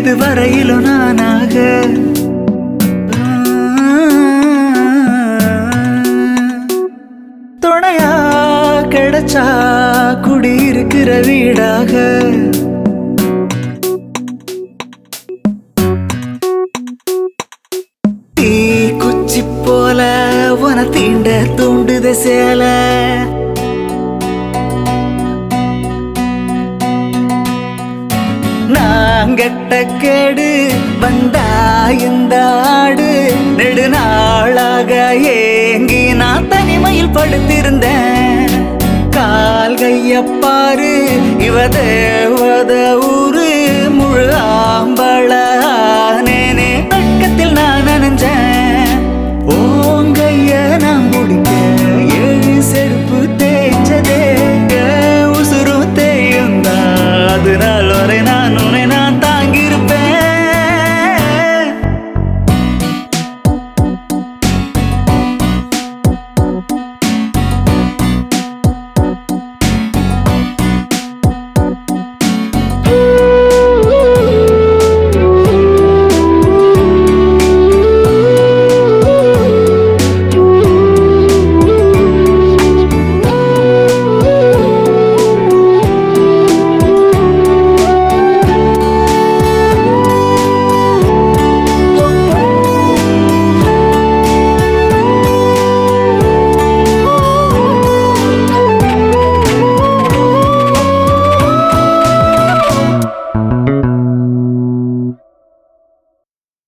இதுவரையிலும் நானாக துணையா கிடைச்சா குடியிருக்கிற வீடாக தீ குச்சி போல உன தீண்ட தூண்டுத சேல நாங்கட்ட கேடு வந்தா இந்த ஆடு நெடுநாளாக ஏங்கி நான் தனிமையில் படுத்திருந்தேன் கால் கையப்பாரு இவ தேவத ஊரு முழு